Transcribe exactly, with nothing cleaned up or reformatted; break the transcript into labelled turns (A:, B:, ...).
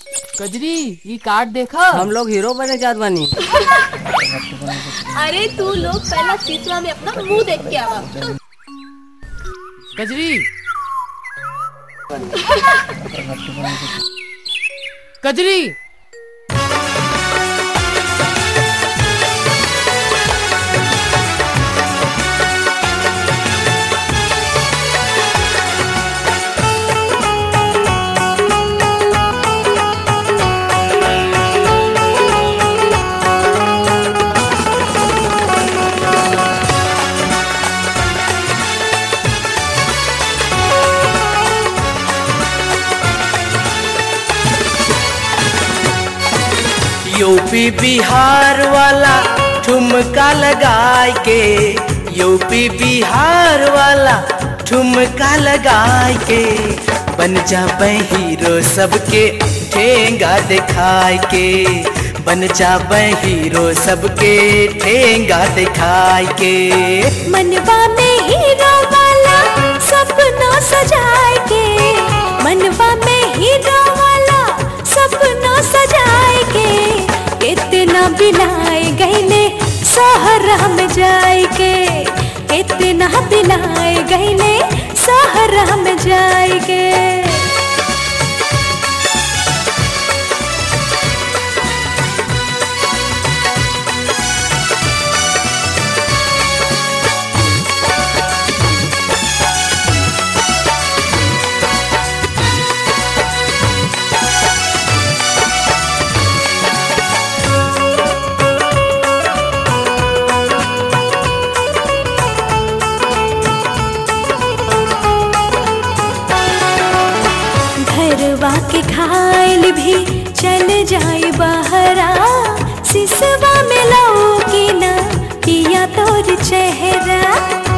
A: कजरी ये कार्ड देखा।
B: हम लोग हीरो बने जात बानी।
C: अरे तू लोग पहला शीशा में अपना मुंह देख के आवा।
A: कजरी कजरी
D: यूपी बिहार वाला ठुमका लगाए के, यूपी बिहार वाला ठुमका लगाए के, बन जाबे हीरो सबके ठेंगा दिखाए के, बन जाबे हीरो सबके ठेंगा दिखाए के।
E: मनवा में हीरो वाला सपना सजाए के, मनवा में हीरो वाला सपना सजाए के, कितना बिलाए गईले सहरा में जाए के, कितना बिलाए गईले सहरा में जाए के। घरवा के खाइल भी चल जाए बहरा, सिसवा में लौकी ना पिया तोर चेहरा।